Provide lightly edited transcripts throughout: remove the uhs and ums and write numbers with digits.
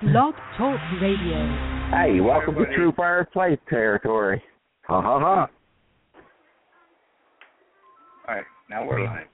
Blog Talk Radio. Hey, welcome to True Fireplace territory. Ha ha ha. All right, now we're live.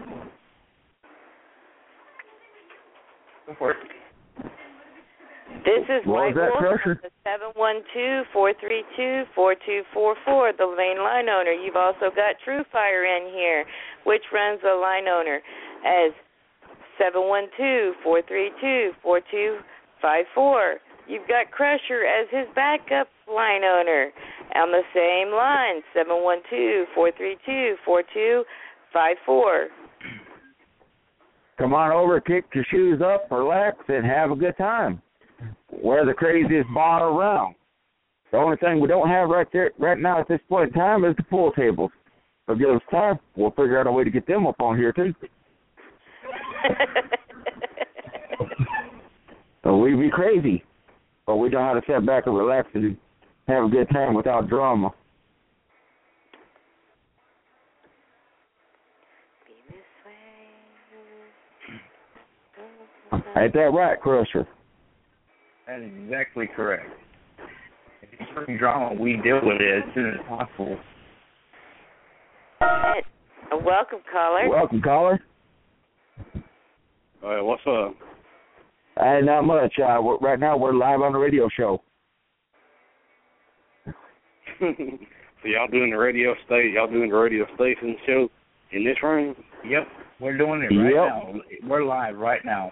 Go for it. This is What White was that, Wolf, Crusher? the 712-432-4244, the lane line owner. You've also got True Fire in here, which runs the line owner as 712-432-4254. You've got Crusher as his backup line owner on the same line, 712-432-4254. Come on over, kick your shoes up, relax, and have a good time. We're the craziest bar around. The only thing we don't have right now at this point in time is the pool tables. So give us time. We'll figure out a way to get them up on here, too. So we be crazy, but we know how to sit back and relax and have a good time without drama. Ain't that right, Crusher? That is exactly correct. If you bring drama, we deal with it as soon as possible. Welcome, caller. Welcome, caller. What's up? Not much. Right now, we're live on the radio show. So y'all doing the radio station show in this room? Yep, we're doing it right now. We're live right now.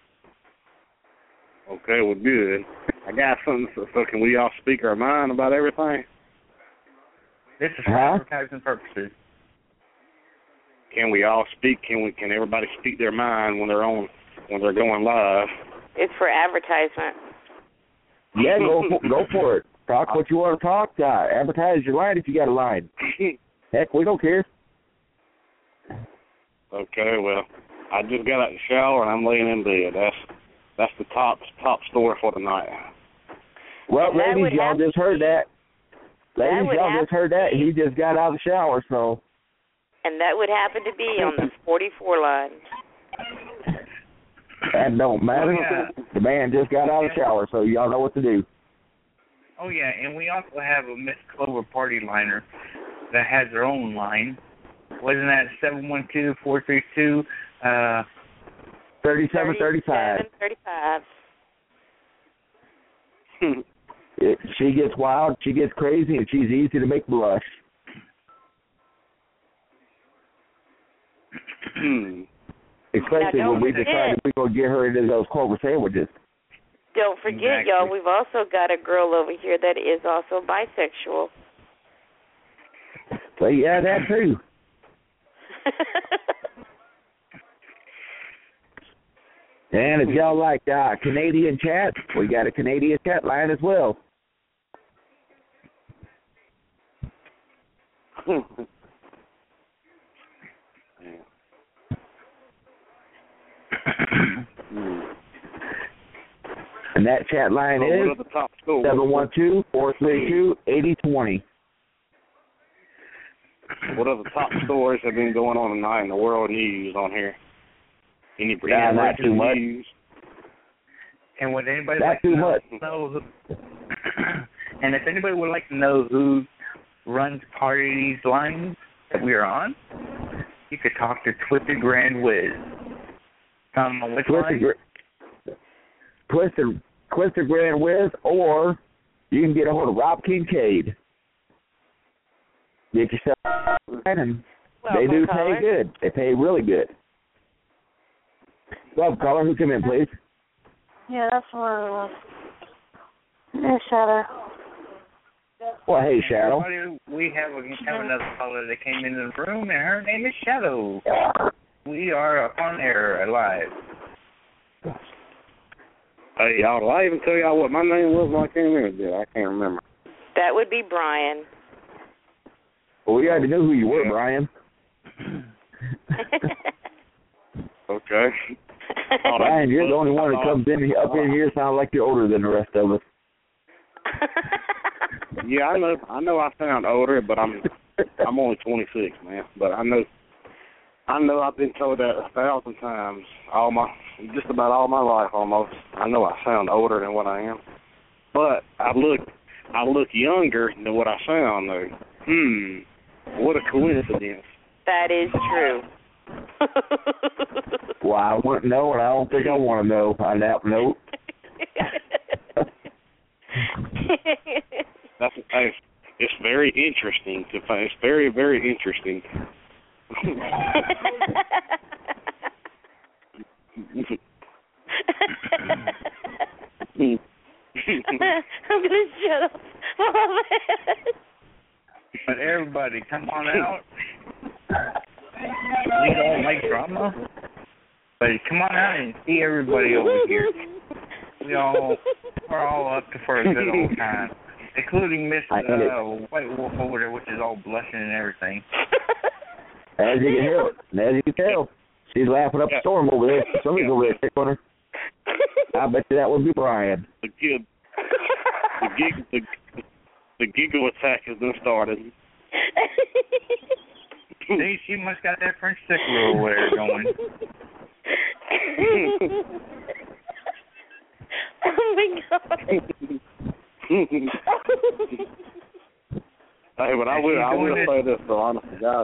Okay, well, good. I got something, so can we all speak our mind about everything? This is for advertising purposes. Can we all speak? Can everybody speak their mind when they're going live? It's for advertisement. Yeah, go for it. Talk what you want to talk. Advertise your line if you got a line. Heck, we don't care. Okay, well, I just got out of the shower and I'm laying in bed. That's the top story for tonight. Well, ladies, y'all just heard that. He just got out of the shower, so. And that would happen to be on the 44 line. That don't matter. Yeah. The man just got out of the shower, so y'all know what to do. Oh, yeah, and we also have a Miss Clover party liner that has their own line. Wasn't that 712-432? 3735. 3735. She gets wild, she gets crazy, and she's easy to make blush. Especially when we decided we're going to get her into those Clover sandwiches. Don't forget, y'all, we've also got a girl over here that is also bisexual. So, yeah, that too. And if y'all like Canadian chat, we got a Canadian chat line as well. And that chat line is 712-432-8020. What are the top stories that have been going on tonight in the world news on here? Any not too much. News? And would anybody not too much. Know and if anybody would like to know who runs part of these lines that we are on, you could talk to Twisted Grand Wiz. Which line? Twisted Grand Wiz, or you can get a hold of Rob Kincaid. Get yourself and they do pay good. They pay really good. Well, caller, who come in, please? Yeah, that's one. There's Shadow. Well, hey, Shadow. We have another caller that came into the room, and her name is Shadow. We are on air live. Hey, y'all, did I even tell y'all what my name was when I came in? I can't remember. That would be Brian. Well, we already knew who you were, Brian. Okay. Brian, you're the only one that comes up in here sounds like you're older than the rest of us. Yeah, I know I sound older, but I'm only 26, man. But I know I know I've been told that 1,000 times, just about all my life almost. I know I sound older than what I am, but I look younger than what I sound though. What a coincidence. That is true. Well, I wouldn't know, and I don't think I want to know. I doubt no. It's very interesting to find. It's very, very interesting. I'm gonna shut up. But everybody, come on out. We don't like drama, but come on out and see everybody over here. We're all up for a good old time, including Miss White Wolf over there, which is all blushing and everything. As you can tell, she's laughing up a storm over there. Somebody's over there sick on her. I bet you that would be Brian. The giggle attack has been started. See, she must got that French tickler over there going. Oh my God. Hey, but I will say this though, honestly, guys.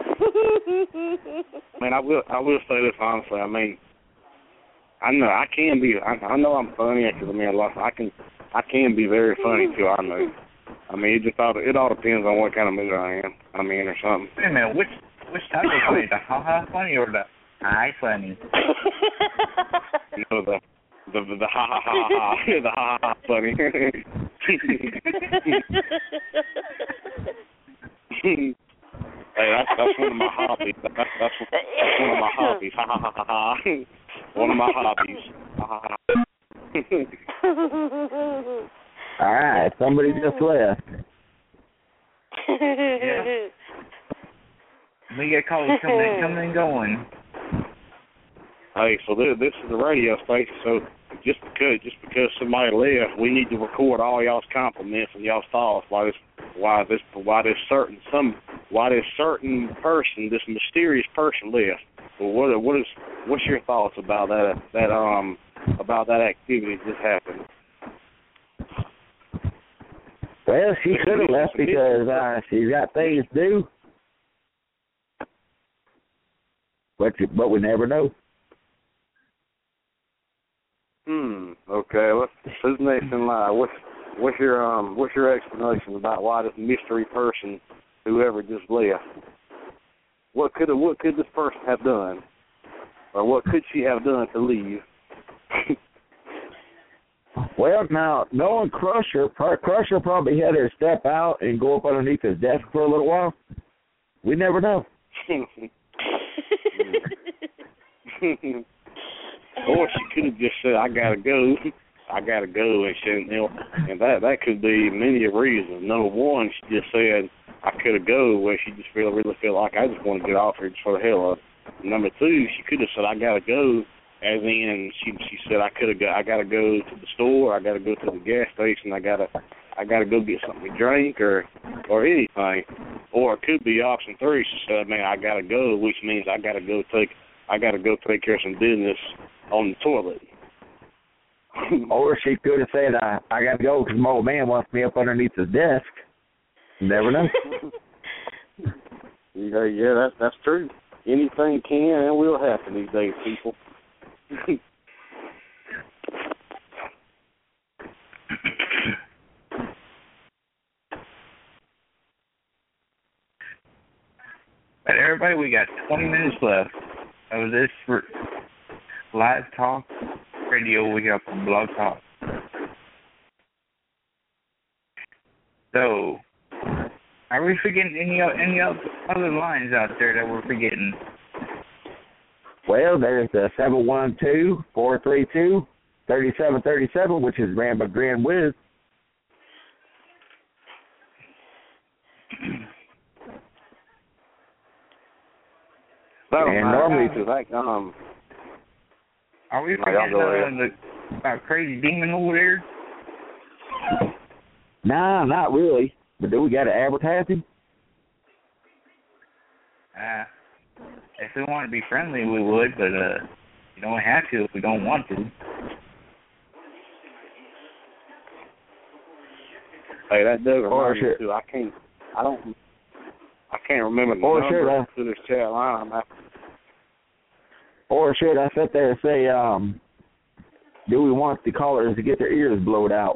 I will say this honestly. I mean, I know I can be. I know I'm funny because I can be very funny too. I know. I mean, it all depends on what kind of mood I am. I mean, or something. Wait a minute, which type of funny? The ha-ha funny or the hi funny? No, the ha-ha-ha-ha, the ha-ha funny. Hey, that's one of my hobbies. That's one of my hobbies. Ha-ha-ha-ha. One of my hobbies. Ha-ha-ha. All right, somebody just left. Yeah. We get calls coming and going. Hey, so this is the radio station. So just because somebody left, we need to record all y'all's compliments and y'all's thoughts. Why this certain person, this mysterious person left. Well, what's your thoughts about that activity that just happened? Well, she could have left because she's got things to do. But we never know. Okay. Who's next in line? What's your explanation about why this mystery person, whoever just left? What could this person have done, or what could she have done to leave? Well, now, knowing Crusher probably had her step out and go up underneath his desk for a little while. We never know. Or she could have just said, I gotta go, and and that could be many reasons. Number one, she just said, I could have go, where she just really feel like I just want to get off here just for the hell of it. Number two, she could have said, I gotta go, as in she said, I gotta go to the store, I gotta go to the gas station, I gotta go get something to drink or anything. Or it could be option three. She said, man, I gotta go, which means I gotta go take care of some business on the toilet. Or she could have said, I got to go because my old man wants me up underneath his desk. You never know. Yeah, that's true. Anything can and will happen these days, people. But everybody, we got 20 minutes left of this live talk radio we got from Blog Talk. So, are we forgetting any other lines out there that we're forgetting? Well, there's the 712-432-3737, which is ran by Grand Wiz. And normally, are we forgetting about Crazy Demon over there? Nah, not really. But do we got to advertise him? If we want to be friendly, we would, but you don't have to if we don't want to. Hey, that does remind me too. I can't remember the number to this chat line. Or should I sit there and say, do we want the callers to get their ears blowed out?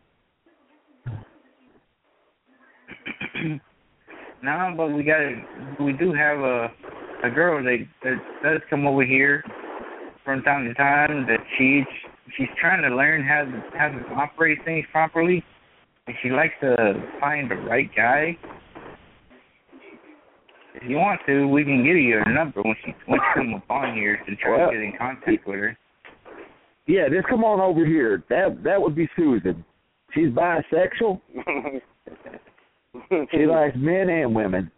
No, but we do have a girl that does come over here from time to time. That she's trying to learn how to operate things properly, and she likes to find the right guy. If you want to, we can give you her number once you come up on here to try to get in contact with her. Yeah, just come on over here. That would be Susan. She's bisexual. She likes men and women.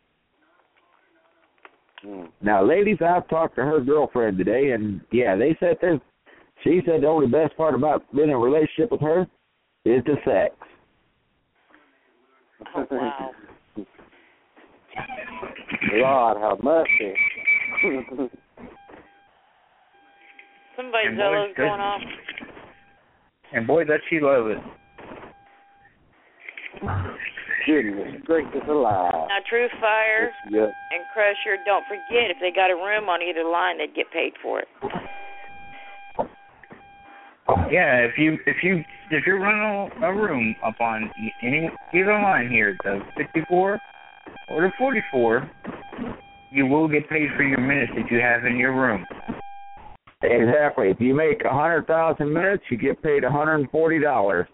Now, ladies, I've talked to her girlfriend today, and yeah, she said the only best part about being in a relationship with her is the sex. Oh, wow. Lord have mercy. Somebody's Zella's going off. And boy, does she love it. Goodness gracious alive. Now, True Fire and Crusher, don't forget, if they got a room on either line, they'd get paid for it. Yeah, if you're running a room up on either line here, the 54 or the 44, you will get paid for your minutes that you have in your room. Exactly. If you make 100,000 minutes, you get paid $140.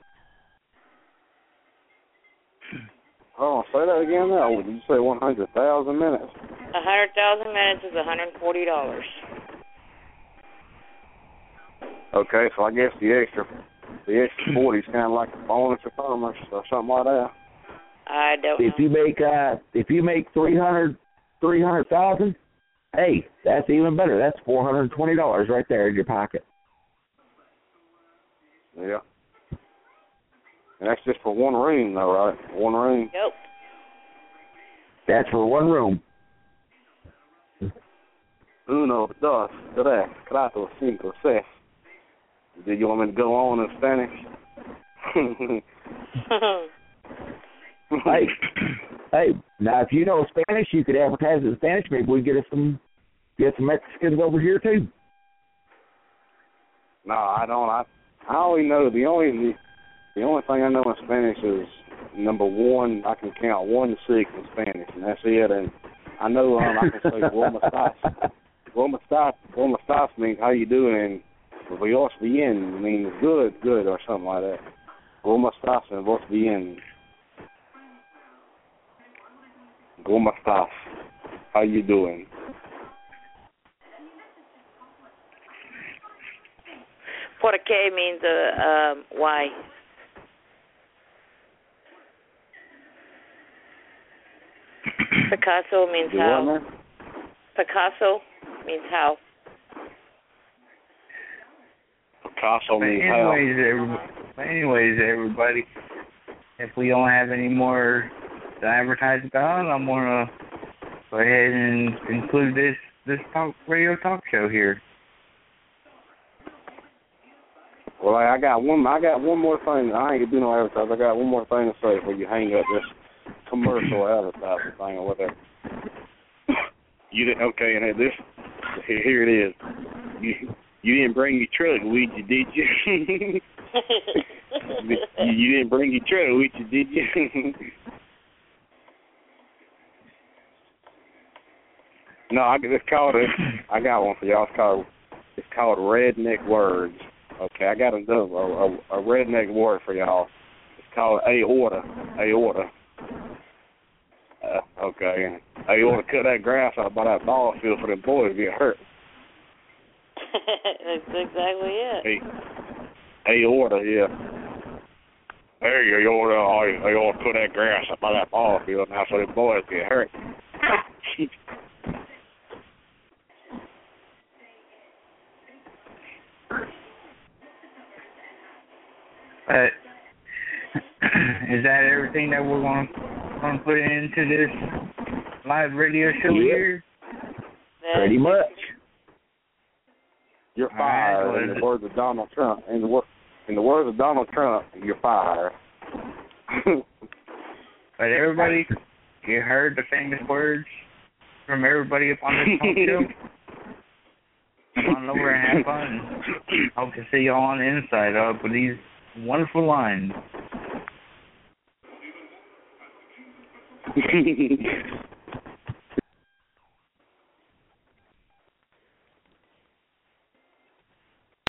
Oh, say that again now. Did you say 100,000 minutes? 100,000 minutes is $140. Okay, so I guess the extra 40 is kind of like a bonus or something like that. I don't know. If you make 300,000, hey, that's even better. That's $420 right there in your pocket. Yeah. And that's just for one room, though, right? One room? Yep. That's for one room. Uno, dos, tres, cuatro, cinco, seis. Did you want me to go on in Spanish? Hey, now if you know Spanish, you could advertise in Spanish. Maybe we get some Mexicans over here too. No, I don't. I only know the only thing I know in Spanish is number one. I can count 1 to 6 in Spanish, and that's it. And I know I can say "Cómo estás?" "Cómo estás?" means how you doing, and "Vos bien" means good, or something like that. "Cómo estás?" and "Vos bien." ¿Cómo estás? How you doing? Por qué means why. Picasso means how. Picasso means how. Picasso means how. Anyways, everybody, if we don't have any more to advertise about, I'm gonna go ahead and conclude this radio talk show here. Well, I got one more thing. I ain't gonna do no advertising. I got one more thing to say before you hang up this commercial advertising thing or whatever. You didn't, okay? And this here it is. You didn't bring your truck with you, did you? You didn't bring your truck with you, did you? No, I got one for y'all. It's called Redneck Words. Okay, I got a redneck word for y'all. It's called aorta. Okay, aorta cut that grass out by that ball field for them boys to get hurt. That's exactly it. Aorta, yeah. Hey, aorta cut that grass out by that ball field now so them boys get hurt. Is that everything that we're going to put into this live radio show here? Pretty much. You're fired. In the words of Donald Trump. In the words of Donald Trump, you're fired. But everybody, you heard the famous words from everybody up on this phone show. Come on over and have fun. Hope to see y'all on the inside up with these wonderful lines.